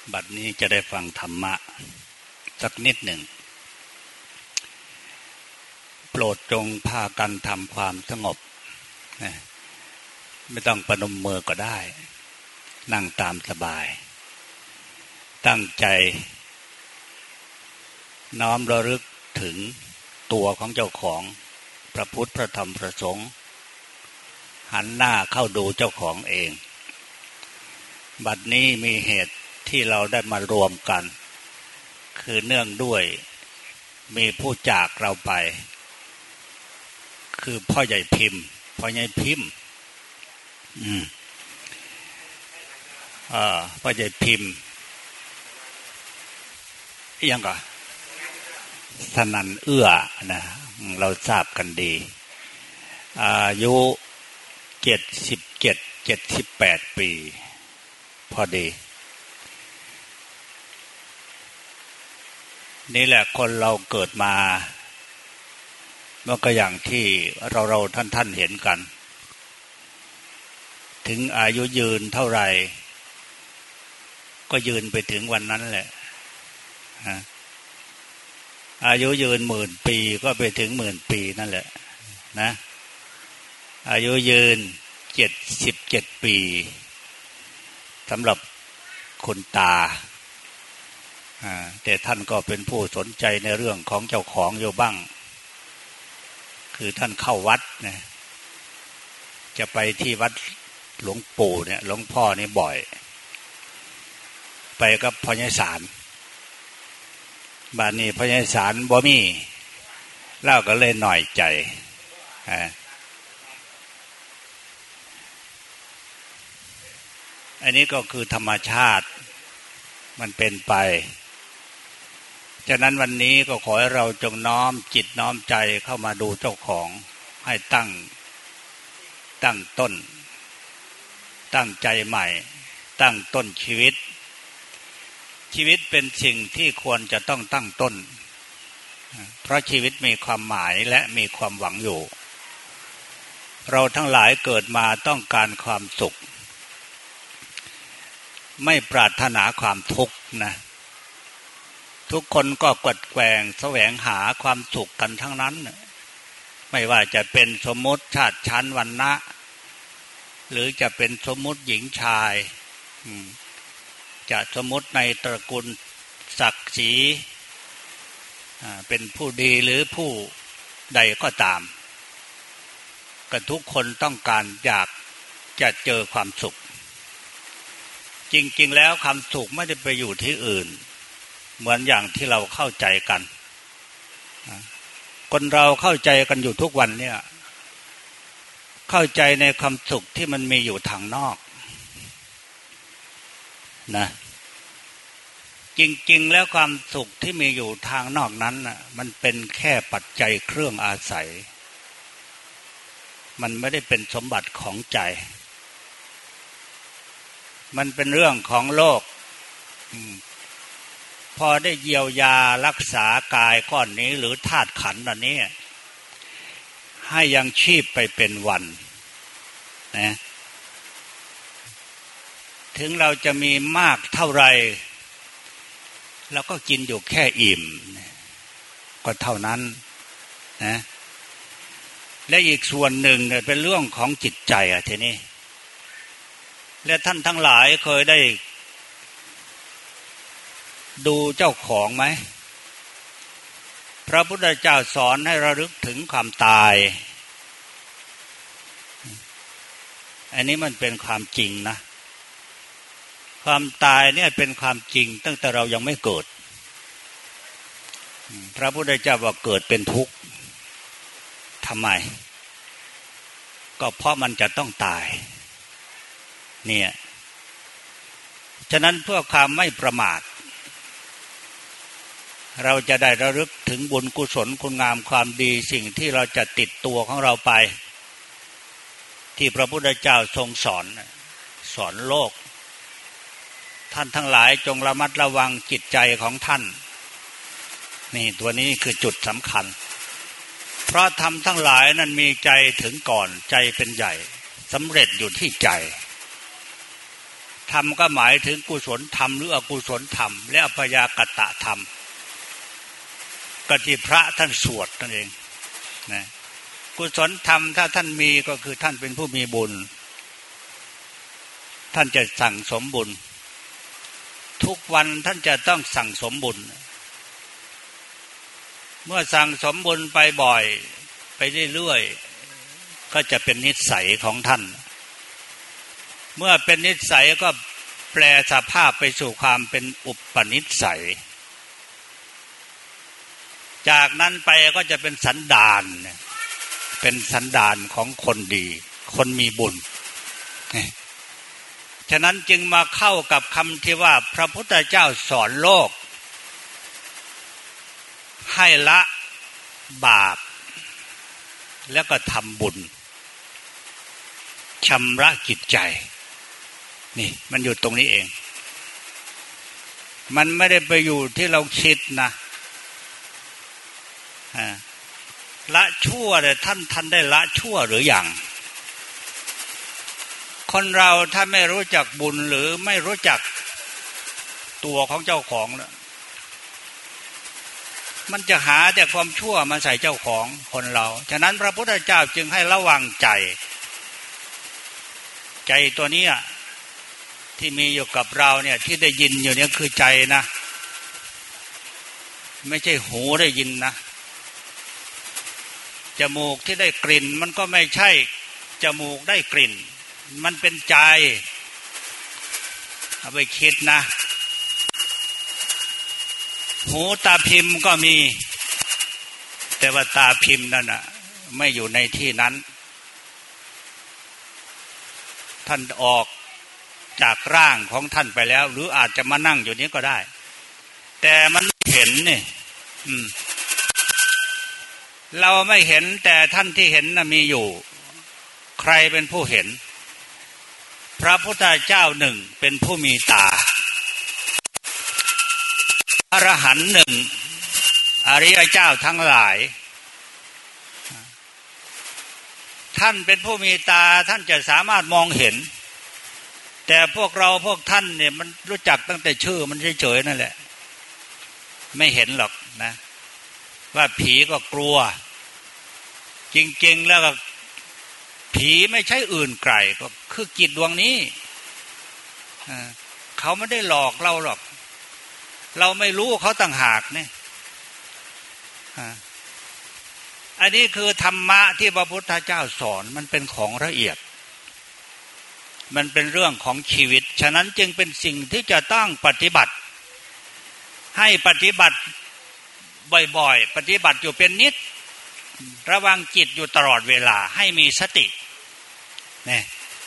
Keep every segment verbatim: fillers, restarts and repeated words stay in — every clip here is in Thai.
บัดนี้จะได้ฟังธรรมะสักนิดหนึ่งโปรดจงพากันทำความสงบนะไม่ต้องประนมมือก็ได้นั่งตามสบายตั้งใจน้อมระลึกถึงตัวของเจ้าของพระพุทธพระธรรมพระสงฆ์หันหน้าเข้าดูเจ้าของเองบัดนี้มีเหตุที่เราได้มารวมกันคือเนื่องด้วยมีผู้จากเราไปคือพ่อใหญ่พิมพ์พ่อใหญ่พิมพ์อืมอ่าพ่อใหญ่พิมพ์ยังก็สนั่นเอื้อนะเราทราบกันดีอายุเจ็ดสิบเจ็ดเจ็ดสิบแปดปีพอดีนี่แหละคนเราเกิดมาเมื่อก็อย่างที่เราเราท่านท่านเห็นกันถึงอายุยืนเท่าไหร่ก็ยืนไปถึงวันนั้นแหละอายุยืนหมื่นปีก็ไปถึงหมื่นปีนั่นแหละนะอายุยืนเจ็ดสิบเจ็ดปีสำหรับคุณตาแต่ท่านก็เป็นผู้สนใจในเรื่องของเจ้าของอยู่บ้างคือท่านเข้าวัดนะจะไปที่วัดหลวงปู่เนี่ยหลวงพ่อนี่บ่อยไปกับพ่อใหญ่สารบ้านนี้พ่อใหญ่สารบ่มีเล่าก็เลยหน่อยใจอันนี้ก็คือธรรมชาติมันเป็นไปฉะนั้นวันนี้ก็ขอให้เราจงน้อมจิตน้อมใจเข้ามาดูเจ้าของให้ตั้งตั้งต้นตั้งใจใหม่ตั้งต้นชีวิตชีวิตเป็นสิ่งที่ควรจะต้องตั้งต้นเพราะชีวิตมีความหมายและมีความหวังอยู่เราทั้งหลายเกิดมาต้องการความสุขไม่ปรารถนาความทุกข์นะทุกคนก็กวัดแกว่งแสวงหาความสุขกันทั้งนั้นไม่ว่าจะเป็นสมมติชาติชั้นวรรณะหรือจะเป็นสมมติหญิงชายจะสมมติในตระกูลศักดิ์ศรีเป็นผู้ดีหรือผู้ใดก็ตามก็ทุกคนต้องการอยากจะเจอความสุขจริงๆแล้วความสุขไม่ได้ไปอยู่ที่อื่นเหมือนอย่างที่เราเข้าใจกันคนเราเข้าใจกันอยู่ทุกวันเนี่ยเข้าใจในความสุขที่มันมีอยู่ทางนอกนะจริงๆแล้วความสุขที่มีอยู่ทางนอกนั้นน่ะมันเป็นแค่ปัจจัยเครื่องอาศัยมันไม่ได้เป็นสมบัติของใจมันเป็นเรื่องของโลกพอได้เยียวยารักษากายก้อนนี้หรือธาตุขันธ์อันนี้ให้ยังชีพไปเป็นวันนะถึงเราจะมีมากเท่าไรเราก็กินอยู่แค่อิ่มก็เท่านั้นนะและอีกส่วนหนึ่งเนี่ยเป็นเรื่องของจิตใจอ่ะทีนี้และท่านทั้งหลายเคยได้ดูเจ้าของไหมพระพุทธเจ้าสอนให้ระลึกถึงความตายอันนี้มันเป็นความจริงนะความตายเนี่ยเป็นความจริงตั้งแต่เรายังไม่เกิดพระพุทธเจ้าว่าเกิดเป็นทุกข์ทำไมก็เพราะมันจะต้องตายเนี่ยฉะนั้นเพื่อความไม่ประมาทเราจะได้ระลึกถึงบุญกุศลคุณงามความดีสิ่งที่เราจะติดตัวของเราไปที่พระพุทธเจ้าทรงสอนสอนโลกท่านทั้งหลายจงระมัดระวังจิตใจของท่านนี่ตัวนี้คือจุดสำคัญเพราะธรรมทั้งหลายนั้นมีใจถึงก่อนใจเป็นใหญ่สำเร็จอยู่ที่ใจธรรมก็หมายถึงกุศลธรรมหรืออกุศลธรรมและอัพยากตธรรมก็ที่พระท่านสวดนั่นเองนะกุศลธรรมถ้าท่านมีก็คือท่านเป็นผู้มีบุญท่านจะสั่งสมบุญทุกวันท่านจะต้องสั่งสมบุญเมื่อสั่งสมบุญไปบ่อยไปเรื่อยๆก็จะเป็นนิสัยของท่านเมื่อเป็นนิสัยก็แปลสภาพไปสู่ความเป็นอุปนิสัยจากนั้นไปก็จะเป็นสันดานเป็นสันดานของคนดีคนมีบุญฉะนั้นจึงมาเข้ากับคำที่ว่าพระพุทธเจ้าสอนโลกให้ละบาปแล้วก็ทำบุญชำระจิตใจนี่มันอยู่ตรงนี้เองมันไม่ได้ไปอยู่ที่เราคิดนะละชั่วแต่ท่านท่านได้ละชั่วหรือยังคนเราถ้าไม่รู้จักบุญหรือไม่รู้จักตัวของเจ้าของแล้วมันจะหาแต่ความชั่วมาใส่เจ้าของคนเราฉะนั้นพระพุทธเจ้าจึงให้ระวังใจใจตัวนี้ที่มีอยู่กับเราเนี่ยที่ได้ยินอยู่เนี่ยคือใจนะไม่ใช่หูได้ยินนะจมูกที่ได้กลิ่นมันก็ไม่ใช่จมูกได้กลิ่นมันเป็นใจเอาไปคิดนะหูตาพิมพ์ก็มีแต่ว่าตาพิมพ์นั่นน่ะไม่อยู่ในที่นั้นท่านออกจากร่างของท่านไปแล้วหรืออาจจะมานั่งอยู่นี้ก็ได้แต่มันเห็นนี่อืมเราไม่เห็นแต่ท่านที่เห็นน่ะมีอยู่ใครเป็นผู้เห็นพระพุทธเจ้าหนึ่งเป็นผู้มีตาอรหันต์หนึ่งอริยเจ้าทั้งหลายท่านเป็นผู้มีตาท่านจะสามารถมองเห็นแต่พวกเราพวกท่านเนี่ยมันรู้จักตั้งแต่ชื่อมันเฉยๆนั่นแหละไม่เห็นหรอกนะว่าผีก็กลัวจริงๆแล้วก็ผีไม่ใช่อื่นไกลก็คือจิตดวงนี้เขาไม่ได้หลอกเราหรอกเราไม่รู้เขาต่างหากนี่อันนี้คือธรรมะที่พระพุทธเจ้าสอนมันเป็นของละเอียดมันเป็นเรื่องของชีวิตฉะนั้นจึงเป็นสิ่งที่จะต้องปฏิบัติให้ปฏิบัติบ่อยๆปฏิบัติอยู่เป็นนิดระวังจิตอยู่ตลอดเวลาให้มีสตินี่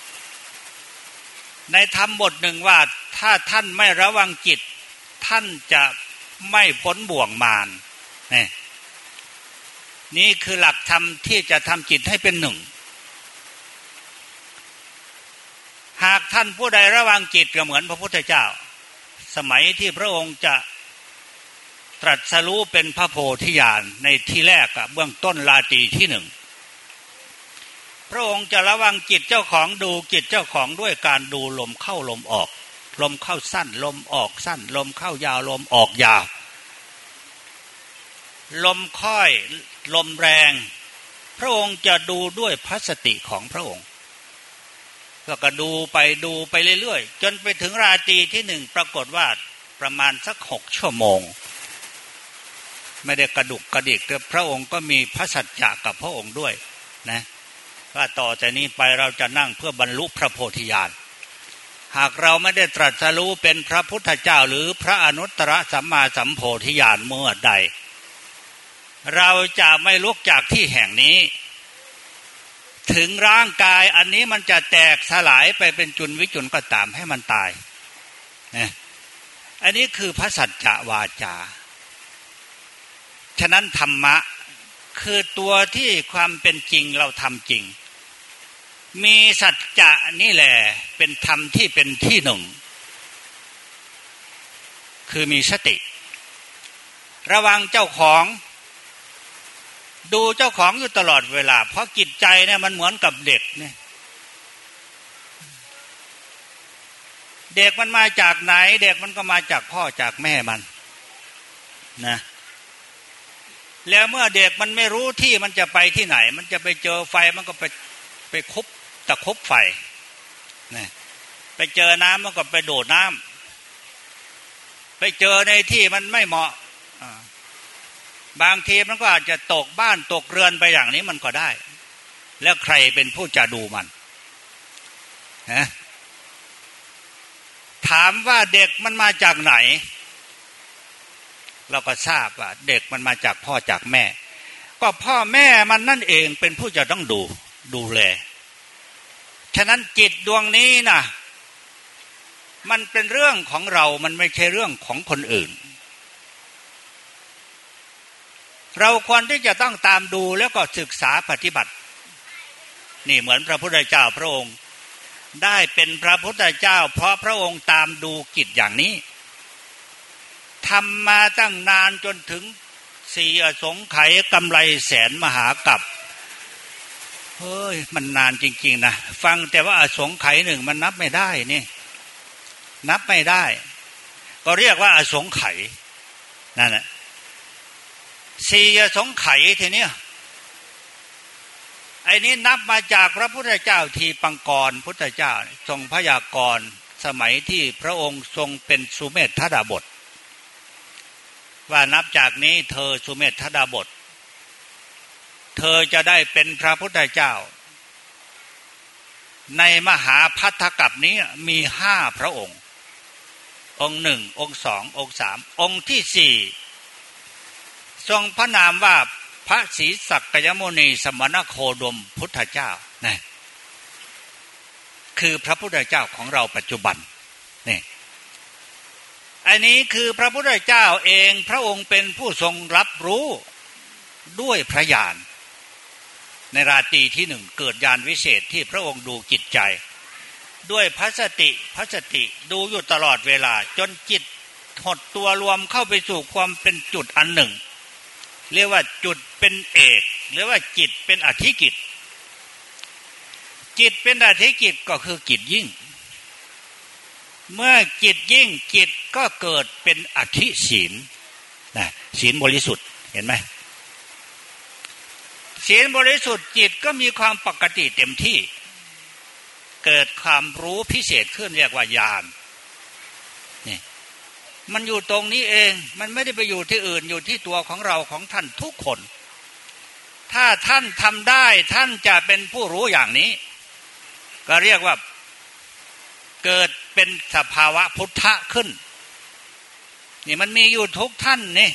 ในธรรมบทหนึ่งว่าถ้าท่านไม่ระวังจิตท่านจะไม่พ้นบ่วงมารนี่นี่คือหลักธรรมที่จะทำจิตให้เป็นหนึ่งหากท่านผู้ใดระวังจิตก็เหมือนพระพุทธเจ้าสมัยที่พระองค์จะตรัสรู้เป็นพระโพธิญาณในที่แรกอะเบื้องต้นราตรีที่หนึ่งพระองค์จะระวังจิตเจ้าของดูจิตเจ้าของด้วยการดูลมเข้าลมออกลมเข้าสั้นลมออกสั้นลมเข้ายาวลมออกยาวลมค่อยลมแรงพระองค์จะดูด้วยพระสติของพระองค์ก็ดูไปดูไปเรื่อยๆจนไปถึงราตรีที่หนึ่งปรากฏว่าประมาณสักหกชั่วโมงไม่ได้กระดุกกระดิกแต่พระองค์ก็มีพระสัจจะกับพระองค์ด้วยนะว่าต่อจากนี้ไปเราจะนั่งเพื่อบรรลุพระโพธิญาณหากเราไม่ได้ตรัสรู้เป็นพระพุทธเจ้าหรือพระอนุตตรสัมมาสัมโพธิญาณเมื่อใดเราจะไม่ลุกจากที่แห่งนี้ถึงร่างกายอันนี้มันจะแตกสลายไปเป็นจุลวิจุลก็ตามให้มันตายนะอันนี้คือพระสัจจะวาจาฉะนั้นธรรมะคือตัวที่ความเป็นจริงเราทำจริงมีสัจจะนี่แหละเป็นธรรมที่เป็นที่หนึ่งคือมีสติระวังเจ้าของดูเจ้าของอยู่ตลอดเวลาเพราะจิตใจเนี่ยมันเหมือนกับเด็กเนี่ยเด็กมันมาจากไหนเด็กมันก็มาจากพ่อจากแม่มันนะแล้วเมื่อเด็กมันไม่รู้ที่มันจะไปที่ไหนมันจะไปเจอไฟมันก็ไปไปคุบตะคุบไฟนะไปเจอน้ำมันก็ไปโดดน้ำไปเจอในที่มันไม่เหมาะบางทีมันก็อาจจะตกบ้านตกเรือนไปอย่างนี้มันก็ได้แล้วใครเป็นผู้จะดูมันฮะถามว่าเด็กมันมาจากไหนเราก็ทราบว่าเด็กมันมาจากพ่อจากแม่ก็พ่อแม่มันนั่นเองเป็นผู้จะต้องดูดูแลฉะนั้นจิตดวงนี้นะมันเป็นเรื่องของเรามันไม่ใช่เรื่องของคนอื่นเราควรที่จะต้องตามดูแล้วก็ศึกษาปฏิบัตินี่เหมือนพระพุทธเจ้าพระองค์ได้เป็นพระพุทธเจ้าเพราะพระองค์ตามดูกิจอย่างนี้ทำมาตั้งนานจนถึงสี่อสงไขยกำไรแสนมหากัปเฮ้ยมันนานจริงๆนะฟังแต่ว่าอสงไขยหนึ่งมันนับไม่ได้นี่นับไม่ได้ก็เรียกว่าอสงไขยนั่นแหละสี่อสงไขยทีเนี้ยไอ้นี้นับมาจากพระพุทธเจ้าทีปังกรพุทธเจ้าทรงพยากรณ์สมัยที่พระองค์ทรงเป็นสุเมธดาบทว่านับจากนี้เธอสุเมธดาบทเธอจะได้เป็นพระพุทธเจ้าในมหาภัททกัปนี้มีห้าพระองค์องค์หนึ่งองค์สององค์สามองค์ที่สี่ทรงพระนามว่าพระศรีสักยมุนีสมณโคดมพุทธเจ้านี่คือพระพุทธเจ้าของเราปัจจุบันนี่อันนี้คือพระพุทธเจ้าเองพระองค์เป็นผู้ทรงรับรู้ด้วยพระญาณในราตรีที่หนึ่งเกิดญาณวิเศษที่พระองค์ดูจิตใจด้วยพระสติพระสติดูอยู่ตลอดเวลาจนจิตหดตัวรวมเข้าไปสู่ความเป็นจุดอันหนึ่งเรียกว่าจุดเป็นเอกหรือว่าจิตเป็นอธิกิจจิตเป็นอธิกิจก็คือจิตยิ่งเมื่อจิตยิ่งจิตก็เกิดเป็นอธิศีลนะศีลบริสุทธิ์เห็นไหมศีลบริสุทธิ์จิตก็มีความปกติเต็มที่เกิดความรู้พิเศษขึ้นเรียกว่าญาณนี่มันอยู่ตรงนี้เองมันไม่ได้ไปอยู่ที่อื่นอยู่ที่ตัวของเราของท่านทุกคนถ้าท่านทำได้ท่านจะเป็นผู้รู้อย่างนี้ก็เรียกว่าเกิดเป็นสภาวะพุทธะขึ้นนี่มันมีอยู่ทุกท่านนี่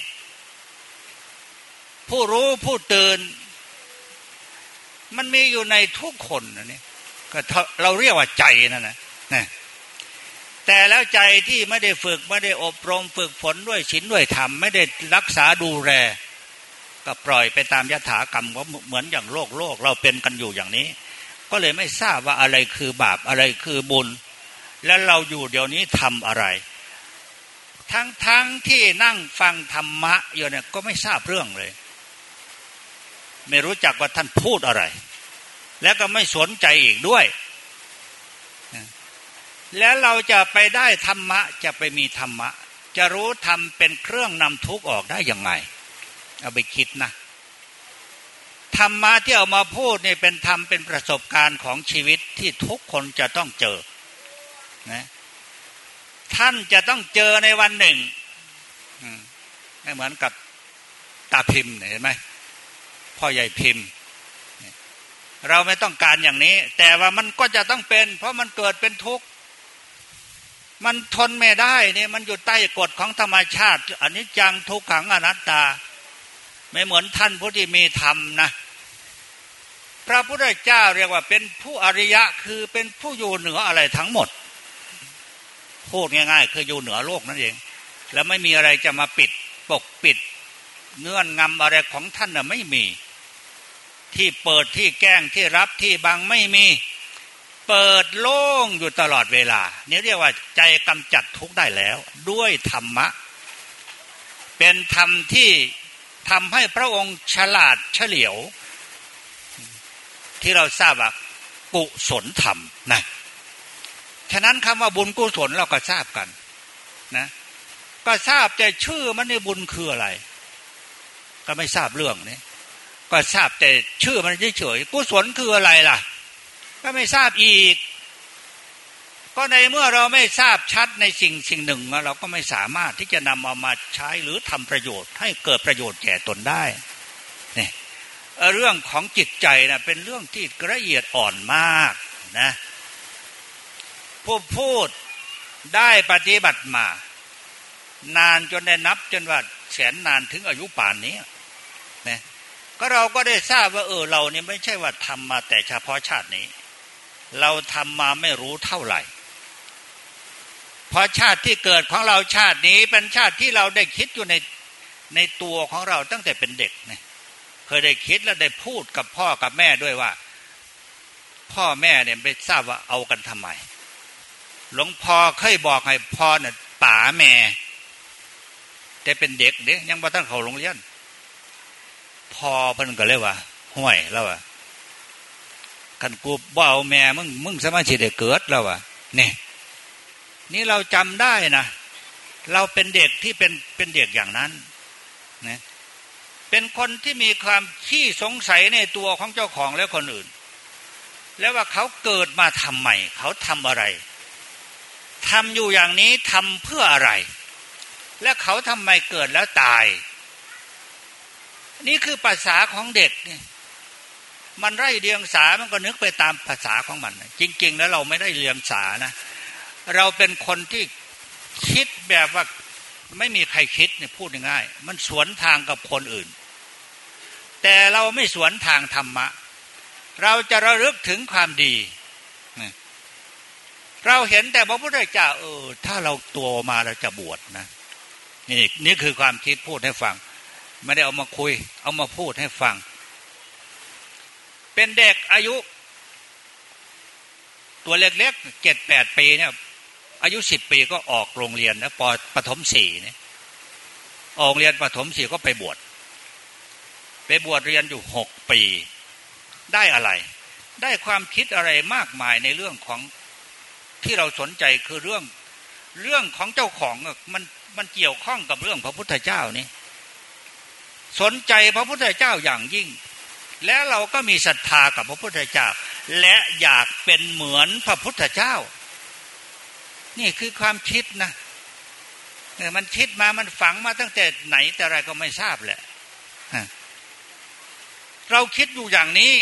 ผู้รู้ผู้ตื่นมันมีอยู่ในทุกคนนะนี่ก็เราเรียกว่าใจนั่นนะนะแต่แล้วใจที่ไม่ได้ฝึกไม่ได้อบรมฝึกฝนด้วยศีลด้วยธรรมไม่ได้รักษาดูแลก็ปล่อยไปตามยถากรรมก็เหมือนอย่างโลกโลกเราเป็นกันอยู่อย่างนี้ก็เลยไม่ทราบว่าอะไรคือบาปอะไรคือบุญและเราอยู่เดี๋ยวนี้ทำอะไรทั้งทั้งที่นั่งฟังธรรมะอยู่เนี่ยก็ไม่ทราบเรื่องเลยไม่รู้จักว่าท่านพูดอะไรแล้วก็ไม่สนใจอีกด้วยแล้วเราจะไปได้ธรรมะจะไปมีธรรมะจะรู้ธรรมเป็นเครื่องนำทุกข์ออกได้ยังไงเอาไปคิดนะธรรมะที่เอามาพูดนี่เป็นธรรมเป็นประสบการณ์ของชีวิตที่ทุกคนจะต้องเจอนะท่านจะต้องเจอในวันหนึ่งไม่เหมือนกับตาพิมพ์เห็นไหมพ่อใหญ่พิมพ์เราไม่ต้องการอย่างนี้แต่ว่ามันก็จะต้องเป็นเพราะมันเกิดเป็นทุกข์มันทนไม่ได้เนี่ยมันอยู่ใต้กฎของธรรมชาติอนิจจังทุกขังอนัตตาไม่เหมือนท่านผู้ที่มีธรรมนะพระพุทธเจ้าเรียกว่าเป็นผู้อริยะคือเป็นผู้อยู่เหนืออะไรทั้งหมดพูดง่ายๆคืออยู่เหนือโลกนั่นเองแล้วไม่มีอะไรจะมาปิดปกปิดเงื่อนงำอะไรของท่านน่ะไม่มีที่เปิดที่แก้งที่รับที่บังไม่มีเปิดโล่งอยู่ตลอดเวลานี่เรียกว่าใจกำจัดทุกข์ได้แล้วด้วยธรรมะเป็นธรรมที่ทำให้พระองค์ฉลาดเฉลียวที่เราทราบว่ากุศลธรรมนะฉะนั้นคำว่าบุญกุศลเราก็ทราบกันนะก็ทราบแต่ชื่อมันในบุญคืออะไรก็ไม่ทราบเรื่องนี้ก็ทราบแต่ชื่อมันเฉยๆกุศลคืออะไรล่ะก็ไม่ทราบอีกก็ในเมื่อเราไม่ทราบชัดในสิ่งสิ่งหนึ่งเราก็ไม่สามารถที่จะนำเอามาใช้หรือทำประโยชน์ให้เกิดประโยชน์แก่ตนได้เนี่ยเรื่องของจิตใจนะเป็นเรื่องที่ละเอียดอ่อนมากนะผู้พูดได้ปฏิบัติมานานจนได้นับจนว่าแสนนานถึงอายุป่านนี้นะก็เราก็ได้ทราบว่าเออเราเนี่ยไม่ใช่ว่าทำมาแต่เฉพาะชาตินี้เราทำมาไม่รู้เท่าไหร่เพราะชาติที่เกิดของเราชาตินี้เป็นชาติที่เราได้คิดอยู่ในในตัวของเราตั้งแต่เป็นเด็กเนี่ยเคยได้คิดและได้พูดกับพ่อกับแม่ด้วยว่าพ่อแม่เนี่ยไม่ทราบว่าเอากันทำไมหลวงพ่อเคยบอกให้พ่อเนี่ยป๋าแม่แต่เป็นเด็กเด็กยังบ่ทันเข้าโรงเรียนพ่อเพิ่นก็เลยว่าห่วยแล้วว่าคันกูบ่เอาแม่มึงมึงสามารถสิได้เกิดแล้วว่านี่นี่เราจำได้นะเราเป็นเด็กที่เป็นเป็นเด็กอย่างนั้นนะเป็นคนที่มีความขี้สงสัยในตัวของเจ้าของและคนอื่นแล้วว่าเขาเกิดมาทำไมเขาทำอะไรทำอยู่อย่างนี้ทำเพื่ออะไรและเขาทำไมเกิดแล้วตายนี่คือภาษาของเด็กนี่มันไร้เดียงสามันก็นึกไปตามภาษาของมันจริงๆแล้วเราไม่ได้เรียงสานะเราเป็นคนที่คิดแบบว่าไม่มีใครคิดเนี่ยพูดง่ายๆมันสวนทางกับคนอื่นแต่เราไม่สวนทางธรรมะเราจะระลึกถึงความดีเราเห็นแต่พระพุทธเจ้าเออถ้าเราโตมาเราจะบวชนะนี่นี่คือความคิดพูดให้ฟังไม่ได้เอามาคุยเอามาพูดให้ฟังเป็นเด็กอายุตัวเล็กๆเจ็ดแปดปีเนี่ยอายุสิบปีก็ออกโรงเรียนนะปปฐมสี่เนี่ยออกเรียนปฐมสี่ก็ไปบวชไปบวชเรียนอยู่หกปีได้อะไรได้ความคิดอะไรมากมายในเรื่องของที่เราสนใจคือเรื่องเรื่องของเจ้าของมันมันเกี่ยวข้องกับเรื่องพระพุทธเจ้านี่สนใจพระพุทธเจ้าอย่างยิ่งและเราก็มีศรัทธากับพระพุทธเจ้าและอยากเป็นเหมือนพระพุทธเจ้านี่คือความคิดนะเนี่ยมันคิดมามันฝังมาตั้งแต่ไหนแต่ไรก็ไม่ทราบแหละเราคิดอยู่อย่างนี้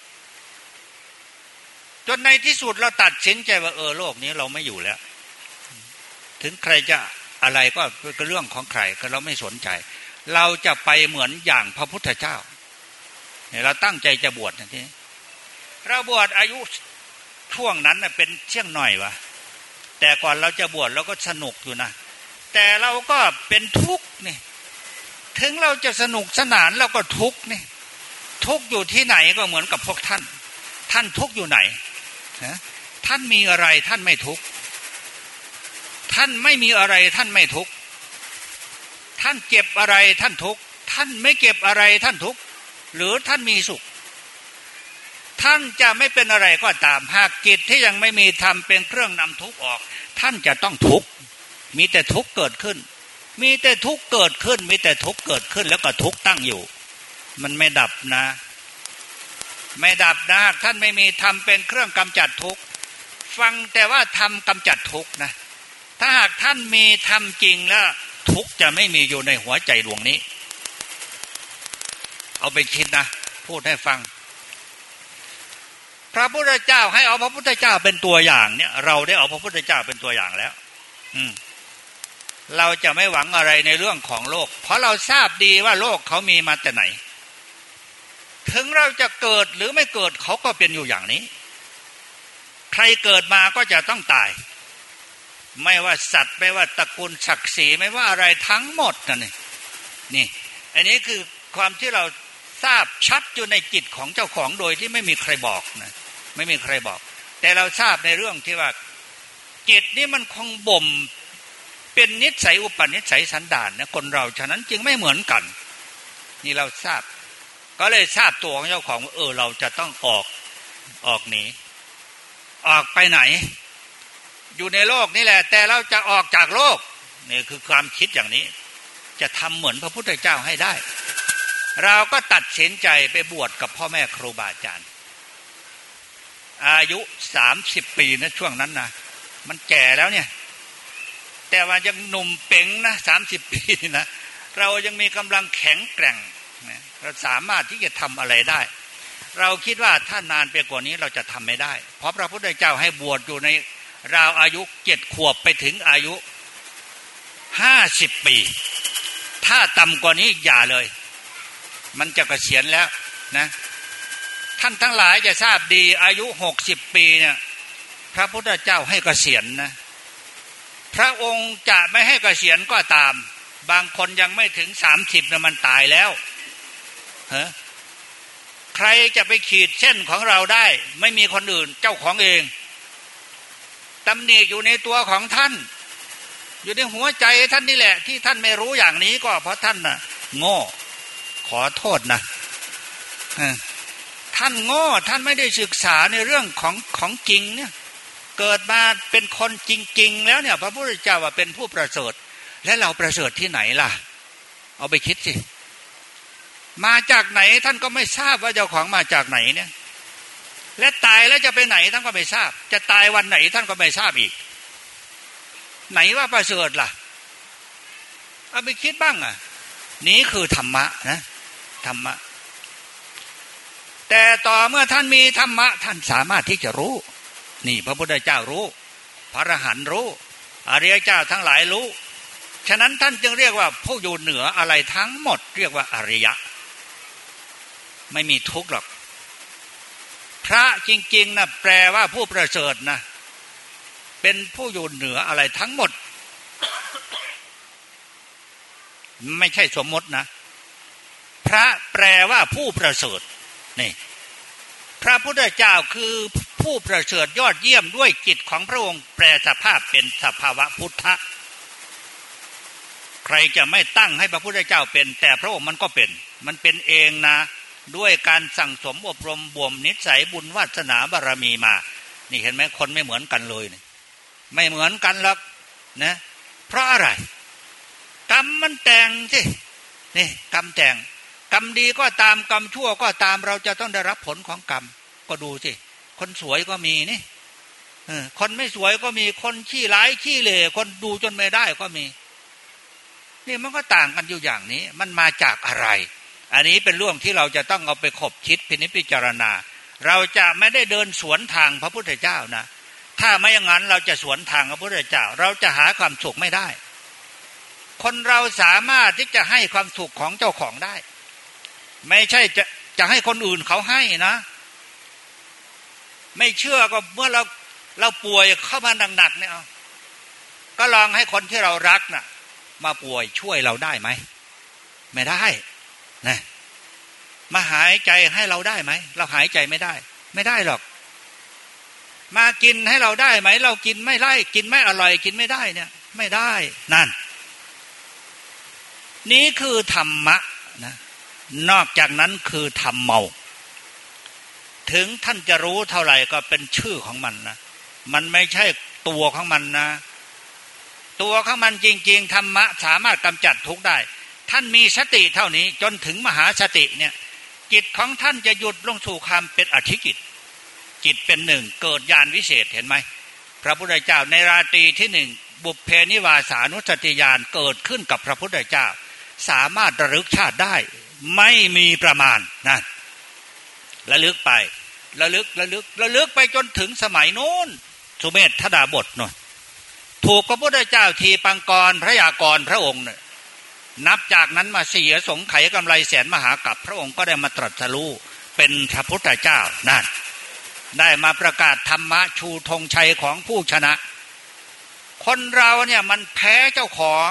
จนในที่สุดเราตัดสินใจว่าเออโลกนี้เราไม่อยู่แล้วถึงใครจะอะไรก็เป็นเรื่องของใครก็เราไม่สนใจเราจะไปเหมือนอย่างพระพุทธเจ้าเนี่ยเราตั้งใจจะบวชนะทีนี้เราบวชอายุช่วงนั้นน่ะเป็นเชี่ยงหน่อยวะแต่ก่อนเราจะบวชเราก็สนุกอยู่นะแต่เราก็เป็นทุกข์นี่ถึงเราจะสนุกสนานเราก็ทุกข์นี่ทุกข์อยู่ที่ไหนก็เหมือนกับพวกท่านท่านทุกข์อยู่ไหนนะท่านมีอะไรท่านไม่ทุกข์ท่านไม่มีอะไรท่านไม่ทุกข์ท่านเจ็บอะไรท่านทุกข์ท่านไม่เจ็บอะไรท่านทุกข์หรือท่านมีสุขท่านจะไม่เป็นอะไรก็ตามหากจิตที่ยังไม่มีธรรมเป็นเครื่องนำทุกข์ออกท่านจะต้องทุกข์มีแต่ทุกข์เกิดขึ้นมีแต่ทุกข์เกิดขึ้นมีแต่ทุกข์เกิดขึ้นแล้วก็ทุกข์ตั้งอยู่มันไม่ดับนะไม่ดับนะท่านไม่มีธรรมเป็นเครื่องกำจัดทุกข์ฟังแต่ว่าธรรมกำจัดทุกข์นะถ้าหากท่านมีธรรมจริงแล้วทุกข์จะไม่มีอยู่ในหัวใจดวงนี้เอาไปคิดนะพูดให้ฟังพระพุทธเจ้าให้เอาพระพุทธเจ้าเป็นตัวอย่างเนี่ยเราได้เอาพระพุทธเจ้าเป็นตัวอย่างแล้วอืมเราจะไม่หวังอะไรในเรื่องของโลกเพราะเราทราบดีว่าโลกเขามีมาแต่ไหนถึงเราจะเกิดหรือไม่เกิดเขาก็เป็นอยู่อย่างนี้ใครเกิดมาก็จะต้องตายไม่ว่าสัตว์ไม่ว่าตระกูลศักดิ์ศรีไม่ว่าอะไรทั้งหมดนั่นนี่นี่อันนี้คือความที่เราทราบชัดอยู่ในจิตของเจ้าของโดยที่ไม่มีใครบอกนะไม่มีใครบอกแต่เราทราบในเรื่องที่ว่าจิตนี้มันคงบ่มเป็นนิสัยอุปนิสัยสันดานนะคนเราฉะนั้นจึงไม่เหมือนกันนี่เราทราบก็เลยทราบตัวของเจ้าของเออเราจะต้องออกออกหนีออกไปไหนอยู่ในโลกนี่แหละแต่เราจะออกจากโลกนี่คือความคิดอย่างนี้จะทำเหมือนพระพุทธเจ้าให้ได้เราก็ตัดสินใจไปบวชกับพ่อแม่ครูบาอาจารย์อายุสามสิบปีนะช่วงนั้นนะมันแก่แล้วเนี่ยแต่ว่ายังหนุ่มเป๋งนะสามสิบปีนะเรายังมีกำลังแข็งแกร่งนะเราสามารถที่จะทำอะไรได้เราคิดว่าถ้านานไปกว่านี้เราจะทำไม่ได้เพราะพระพุทธเจ้าให้บวชอยู่ในราวอายุเจ็ดขวบไปถึงอายุห้าสิบปีถ้าต่ำกว่านี้อย่าเลยมันจะเกษียณแล้วนะท่านทั้งหลายจะทราบดีอายุหกสิบปีเนี่ยพระพุทธเจ้าให้เกษียณนะพระองค์จะไม่ให้เกษียณก็ตามบางคนยังไม่ถึงสามสิบนะมันตายแล้วฮะใครจะไปขีดเส้นของเราได้ไม่มีคนอื่นเจ้าของเองตำหนิอยู่ในตัวของท่านอยู่ในหัวใจท่านนี่แหละที่ท่านไม่รู้อย่างนี้ก็เพราะท่านน่ะโง่ขอโทษนะท่านโง่ท่านไม่ได้ศึกษาในเรื่องของของจริงเนี่ยเกิดมาเป็นคนจริงๆแล้วเนี่ยพระพุทธเจ้าว่าเป็นผู้ประเสริฐและเราประเสริฐที่ไหนล่ะเอาไปคิดสิมาจากไหนท่านก็ไม่ทราบว่าเจ้าของมาจากไหนเนี่ยและตายแล้วจะไปไหนท่านก็ไม่ทราบจะตายวันไหนท่านก็ไม่ทราบอีกไหนว่าประเสริฐล่ะเอาไปคิดบ้างอ่ะนี้คือธรรมะนะธรรมะแต่ต่อเมื่อท่านมีธรรมะท่านสามารถที่จะรู้นี่พระพุทธเจ้ารู้พระอรหันต์รู้อริยเจ้าทั้งหลายรู้ฉะนั้นท่านจึงเรียกว่าผู้อยู่เหนืออะไรทั้งหมดเรียกว่าอริยะไม่มีทุกข์หรอกพระจริงๆนะแปลว่าผู้ประเสริฐนะเป็นผู้อยู่เหนืออะไรทั้งหมดไม่ใช่สมมตินะพระแปลว่าผู้ประเสริฐนี่พระพุทธเจ้าคือผู้ประเสริฐยอดเยี่ยมด้วยจิตของพระองค์แปลสภาพเป็นสภาวะพุทธะใครจะไม่ตั้งให้พระพุทธเจ้าเป็นแต่พระองค์มันก็เป็นมันเป็นเองนะด้วยการสั่งสมอบรมบ่มนิสัยบุญวาสนาบารมีมานี่เห็นไหมคนไม่เหมือนกันเลยนี่ไม่เหมือนกันหรอกนะเพราะอะไรกรรมมันแต่งสินี่กรรมแต่งกรรมดีก็ตามกรรมชั่วก็ตามเราจะต้องได้รับผลของกรรมก็ดูสิคนสวยก็มีนี่คนไม่สวยก็มีคนขี้ร้ายขี้เหร่คนดูจนไม่ได้ก็มีนี่มันก็ต่างกันอยู่อย่างนี้มันมาจากอะไรอันนี้เป็นเรื่องที่เราจะต้องเอาไปขบคิดพินิจพิจารณาเราจะไม่ได้เดินสวนทางพระพุทธเจ้านะถ้าไม่อย่างนั้นเราจะสวนทางพระพุทธเจ้าเราจะหาความสุขไม่ได้คนเราสามารถที่จะให้ความสุขของเจ้าของได้ไม่ใช่จะจะให้คนอื่นเขาให้นะไม่เชื่อก็เมื่อเราเราป่วยเข้ามาหนักๆเนี่ยก็ลองให้คนที่เรารักน่ะมาป่วยช่วยเราได้ไหมไม่ได้นะมาหายใจให้เราได้ไหมเราหายใจไม่ได้ไม่ได้หรอกมากินให้เราได้ไหมเรากินไม่ได้กินไม่อร่อยกินไม่ได้เนี่ยไม่ได้นั่นนี่คือธรรมะนะนอกจากนั้นคือธรรมเมาถึงท่านจะรู้เท่าไหร่ก็เป็นชื่อของมันนะมันไม่ใช่ตัวของมันนะตัวของมันจริงๆธรรมะสามารถกำจัดทุกข์ได้ท่านมีสติเท่านี้จนถึงมหาสติเนี่ยจิตของท่านจะหยุดลงสู่ความเป็นอธิกิจจิตเป็นหนึ่งเกิดญาณวิเศษเห็นไหมพระพุทธเจ้าในราตรีที่หนึ่งบุพเพนิวาสานุสติญาณเกิดขึ้นกับพระพุทธเจ้าสามารถระลึกชาติได้ไม่มีประมาณนะระลึกไประลึกระลึกระลึกไปจนถึงสมัยโน้นสุเมธทดาบทเนาะถูกพระพุทธเจ้าทีปังกรพระยากรพระองค์เนี่ยนับจากนั้นมาเสียสงไขกำไรแสนมหากัปพระองค์ก็ได้มาตรัสรู้เป็นพระพุทธเจ้านั่นได้มาประกาศธรรมะชูธงชัยของผู้ชนะคนเราเนี่ยมันแพ้เจ้าของ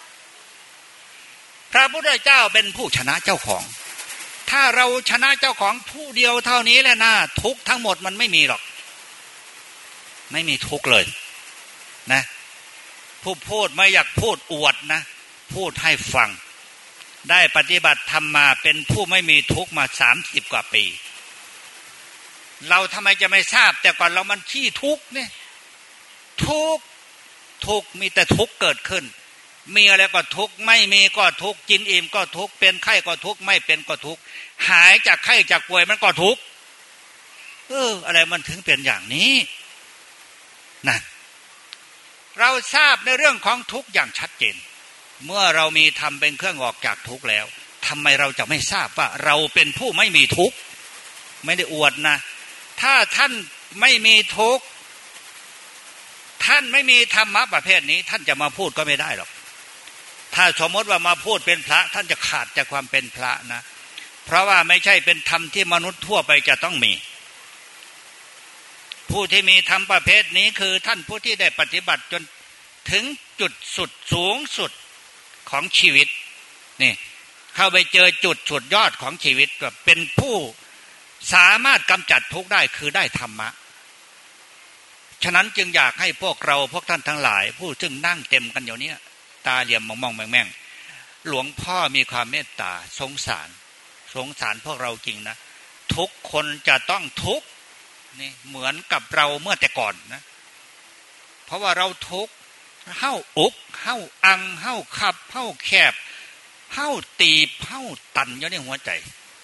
พระพุทธเจ้าเป็นผู้ชนะเจ้าของถ้าเราชนะเจ้าของผู้เดียวเท่านี้แหละนะทุกทั้งหมดมันไม่มีหรอกไม่มีทุกเลยนะผู้พูดไม่อยากพูดอวดนะพูดให้ฟังได้ปฏิบัติธรรมมาเป็นผู้ไม่มีทุกข์มาสามสิบกว่าปีเราทำไมจะไม่ทราบแต่ก่อนเรามันขี้ทุกข์เนี่ยทุกทุกมีแต่ทุกเกิดขึ้นมีอะไรก็ทุกไม่มีก็ทุกกินอิ่มก็ทุกเป็นไข้ก็ทุกไม่เป็นก็ทุกหายจากไข้จากป่วยมันก็ทุกเอออะไรมันถึงเป็นอย่างนี้นั่นเราทราบในเรื่องของทุกอย่างชัดเจนเมื่อเรามีธรรมเป็นเครื่องออกจากทุกข์แล้วทำไมเราจะไม่ทราบว่าเราเป็นผู้ไม่มีทุกข์ไม่ได้อวดนะถ้าท่านไม่มีทุกข์ท่านไม่มีธรรมะประเภทนี้ท่านจะมาพูดก็ไม่ได้หรอกถ้าสมมติว่ามาพูดเป็นพระท่านจะขาดจากความเป็นพระนะเพราะว่าไม่ใช่เป็นธรรมที่มนุษย์ทั่วไปจะต้องมีผู้ที่มีธรรมประเภทนี้คือท่านผู้ที่ได้ปฏิบัติจนถึงจุดสุดสูงสุดของชีวิตนี่เข้าไปเจอจุดสุดยอดของชีวิตแบบเป็นผู้สามารถกำจัดทุกข์ได้คือได้ธรรมะฉะนั้นจึงอยากให้พวกเราพวกท่านทั้งหลายผู้ซึ่งนั่งเต็มกันอยู่นี้ตาเหลี่ยมมองๆแม่งๆหลวงพ่อมีความเมตตาสงสารสงสารพวกเราจริงนะทุกคนจะต้องทุกข์นี่เหมือนกับเราเมื่อแต่ก่อนนะเพราะว่าเราทุกข์เฮ้าอุกเฮ้าอังเฮ้าขับเฮ้าแคบเฮ้าตีบเฮ้าตันอยู่ในหัวใจ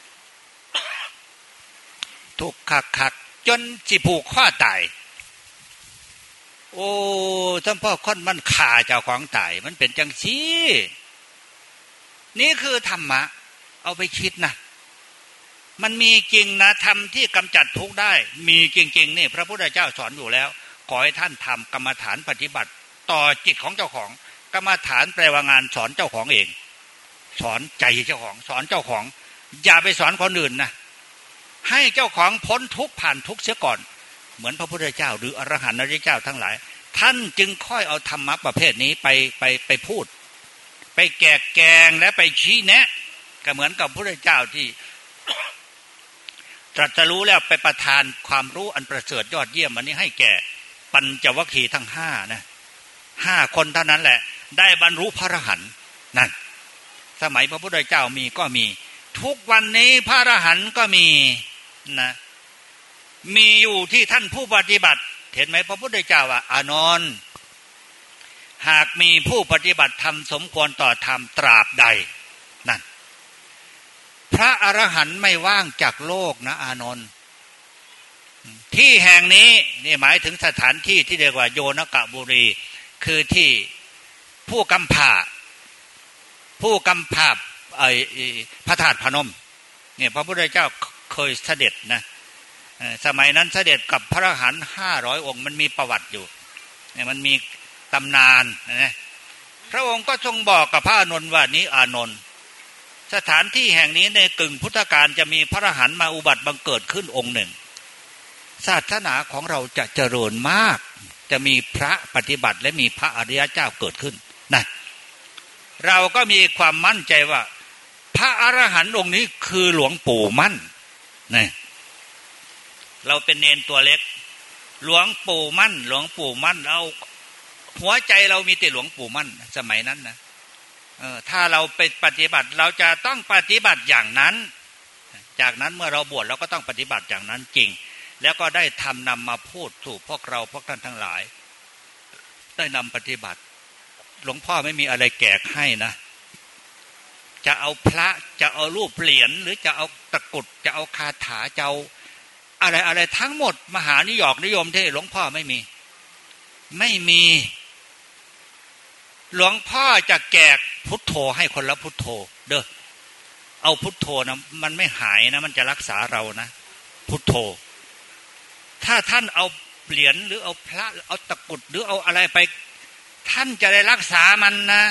ทุกข์คักๆจนสิผูกข้อตายโอ้ท่านพ่อค่อนมันขาเจ้าของตายมันเป็นจังซี่นี่คือธรรมะเอาไปคิดนะมันมีจริงนะธรรมที่กำจัดทุกข์ได้มีจริงๆนี่พระพุทธเจ้าสอนอยู่แล้วขอให้ท่านทำกรรมฐานปฏิบัติต่อจิตของเจ้าของกรรมฐานแปลว่างานสอนเจ้าของเองสอนใจเจ้าของสอนเจ้าของอย่าไปสอนคนอื่นนะให้เจ้าของพ้นทุกข์ผ่านทุกข์เสียก่อนเหมือนพระพุทธเจ้าหรืออรหันต์เจ้าทั้งหลายท่านจึงค่อยเอาธรรมะประเภทนี้ไปไปไปพูดไปแกะแกงและไปชี้แนะก็เหมือนกับพระพุทธเจ้าที่ตรัสรู้แล้วไปประทานความรู้อันประเสริฐยอดเยี่ยมอันนี้ให้แก่ปัญจวัคคีย์ทั้งห้านะห้าคนเท่านั้นแหละได้บรรลุพระอรหันต์นั่นสมัยพระพุทธเจ้ามีก็มีทุกวันนี้พระอรหันต์ก็มีนะมีอยู่ที่ท่านผู้ปฏิบัติเห็นไหมพระพุทธเจ้าว่าอานนท์หากมีผู้ปฏิบัติธรรมสมควรต่อธรรมตราบใดนั่นพระอรหันต์ไม่ว่างจากโลกนะอานนท์ที่แห่งนี้นี่หมายถึงสถานที่ที่เรียกว่าโยนกบุรีคือที่ผู้กำพร้าผู้กำพร้าไอ้พระธาตุพนมเนี่ยพระพุทธเจ้าเคยเสด็จนะสมัยนั้นเสด็จกับพระอรหันต์ห้าร้อยองค์มันมีประวัติอยู่เนี่ยมันมีตำนานนะพระองค์ก็ทรงบอกกับพระอานนท์ว่านี้อานนท์สถานที่แห่งนี้ในกึ่งพุทธกาลจะมีพระอรหันต์มาอุบัติบังเกิดขึ้นองค์หนึ่งศาสนาของเราจะเจริญมากจะมีพระปฏิบัติและมีพระอริยเจ้าเกิดขึ้นนะเราก็มีความมั่นใจว่าพระอรหันต์องค์นี้คือหลวงปู่มั่นนะเราเป็นเนนตัวเล็กหลวงปู่มั่นหลวงปู่มั่นเราหัวใจเรามีแต่หลวงปู่มั่นสมัยนั้นนะเออถ้าเราไปปฏิบัติเราจะต้องปฏิบัติอย่างนั้นจากนั้นเมื่อเราบวชเราก็ต้องปฏิบัติอย่างนั้นจริงแล้วก็ได้ทำนำมาพูดสู่พวกเราพวกท่านทั้งหลายได้นำปฏิบัติหลวงพ่อไม่มีอะไรแจกให้นะจะเอาพระจะเอารูปเหรียญหรือจะเอาตะกรุดจะเอาคาถาจะเอาอะไรอะไรทั้งหมดมหานิยมนิยมที่หลวงพ่อไม่มีไม่มีหลวงพ่อจะแจกพุทโธให้คนละพุทโธเด้อเอาพุทโธนะมันไม่หายนะมันจะรักษาเรานะพุทโธถ้าท่านเอาเหรียญหรือเอาพระเอาตะกรุดหรือเอาอะไรไปท่านจะได้รักษามันนะ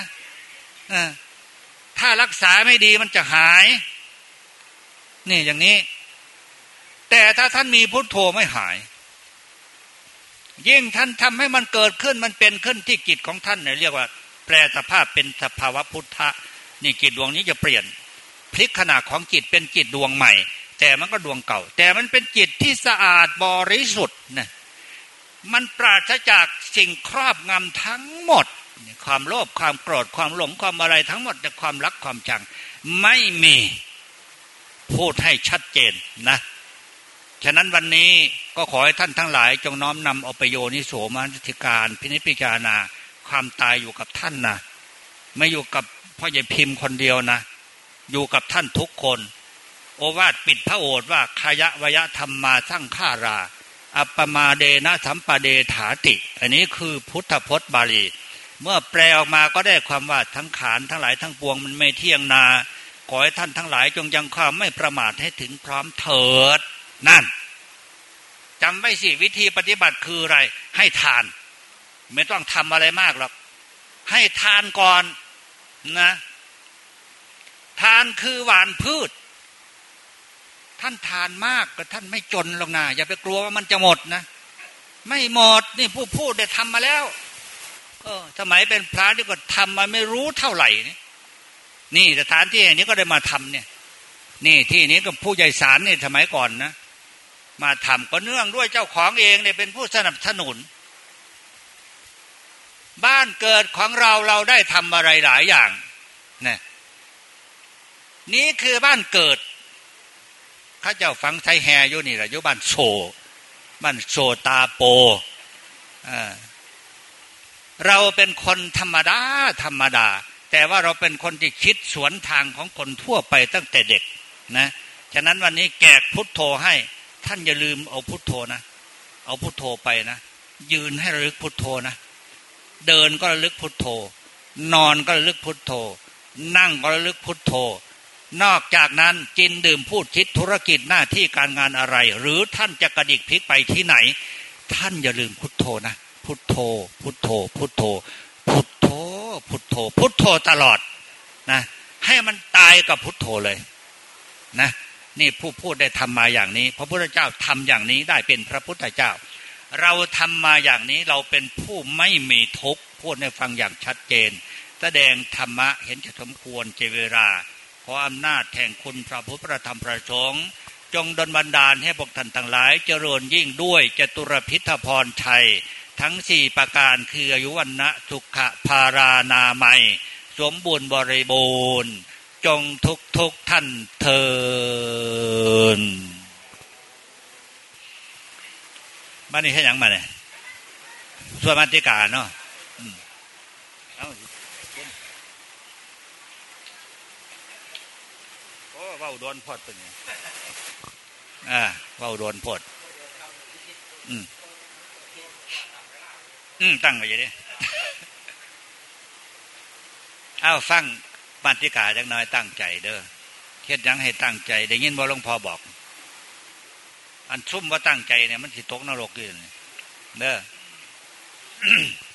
ถ้ารักษาไม่ดีมันจะหายนี่อย่างนี้แต่ถ้าท่านมีพุทโธไม่หายยิ่งท่านทำให้มันเกิดขึ้นมันเป็นขึ้นที่จิตของท่านเนี่ยเรียกว่าแปลสภาพเป็นสภาวะพุทธะนี่จิตดวงนี้จะเปลี่ยนพลิกขนาดของจิตเป็นจิตดวงใหม่แต่มันก็ดวงเก่าแต่มันเป็นจิตที่สะอาดบริสุทธิ์นะมันปราศจากสิ่งครอบงำทั้งหมดความโลภความโกรธความหลงความอะไรทั้งหมดแต่ความรักความชังไม่มีพูดให้ชัดเจนนะฉะนั้นวันนี้ก็ขอให้ท่านทั้งหลายจงน้อมนำเอาประโยชน์นิโสมนสิการพินิจพิจารณาความตายอยู่กับท่านนะไม่อยู่กับพ่อใหญ่พิมพ์คนเดียวนะอยู่กับท่านทุกคนโอวาทปิดพระโอษฐ์ว่าขยะวยธรรมมาสร้างฆาราอัปปมาเดนะสัมปเดถาติอันนี้คือพุทธพจน์บาลีเมื่อแปลออกมาก็ได้ความว่าทั้งขานทั้งหลายทั้งปวงมันไม่เที่ยงนาขอให้ท่านทั้งหลายจงยังความไม่ประมาทให้ถึงพร้อมเถิดนั่นจำไว้สิวิธีปฏิบัติคืออะไรให้ทานไม่ต้องทำอะไรมากหรอกให้ทานก่อนนะทานคือหวานพืชท่านทานมากก็ท่านไม่จนหรอกนะอย่าไปกลัวว่ามันจะหมดนะไม่หมดนี่ผู้พูดได้ทำมาแล้วเออสมัยเป็นพระนี่ก็ทำมาไม่รู้เท่าไหร่นี่นี่สถานที่แห่งนี้ก็ได้มาทำเนี่ยนี่ที่นี้ก็ผู้ใหญ่ศาลนี่สมัยก่อนนะมาทำก็เนื่องด้วยเจ้าของเองเนี่ยเป็นผู้สนับสนุนบ้านเกิดของเราเราได้ทำอะไรหลายอย่างนะนี่คือบ้านเกิดข้าเจ้าฟังไทยแฮอยู่นี่แหละอยู่บ้านโซบ้านโซตาโปอ่าเราเป็นคนธรรมดาธรรมดาแต่ว่าเราเป็นคนที่คิดสวนทางของคนทั่วไปตั้งแต่เด็กนะฉะนั้นวันนี้แจกพุทโธให้ท่านอย่าลืมเอาพุทโธนะเอาพุทโธไปนะยืนให้ระลึกพุทโธนะเดินก็ระลึกพุทโธนอนก็ระลึกพุทโธนั่งก็ระลึกพุทโธนอกจากนั้นกินดื่มพูดคิดธุรกิจหน้าที่การงานอะไรหรือท่านจะกระดิกพลิกไปที่ไหนท่านอย่าลืมพุทโธนะพุทโธพุทโธพุทโธพุทโธพุทโธพุทโธตลอดนะให้มันตายกับพุทโธเลยนะนี่ผู้พูดได้ทำมาอย่างนี้พระพุทธเจ้าทำอย่างนี้ได้เป็นพระพุทธเจ้าเราทำมาอย่างนี้เราเป็นผู้ไม่มีทุกข์พูดให้ฟังอย่างชัดเจนแสดงธรรมะเห็นจะสมควรเจเวลาขออำนาจแห่งคุณพระพุทธพระธรรมพระสงฆ์จงดลบันดาลให้พวกท่านทั้งหลายเจริญยิ่งด้วยจตุรพิธพรชัยทั้งสี่ประการคืออายุวันนะสุขะภารานามัยสมบูรณ์บริบูรณ์จงทุกทุกท่านเทินมานี่ให้ยังมาเนี่ยส่วนมัติกาเนาะโอ้ว่าโดนพอดเป็นไงอ่าว่าโดนพอดอืมอืมตั้งไว้อย่างนี้อ้าวฟังมัติกาจักหน่อยตั้งใจเด้อเฮ็ดยังให้ตั้งใจได้ยินบ่หลวงพ่อบอกอันซุ่มว่าตั้งใจเนี่ยมันสิตกนรกอยู่เด้อ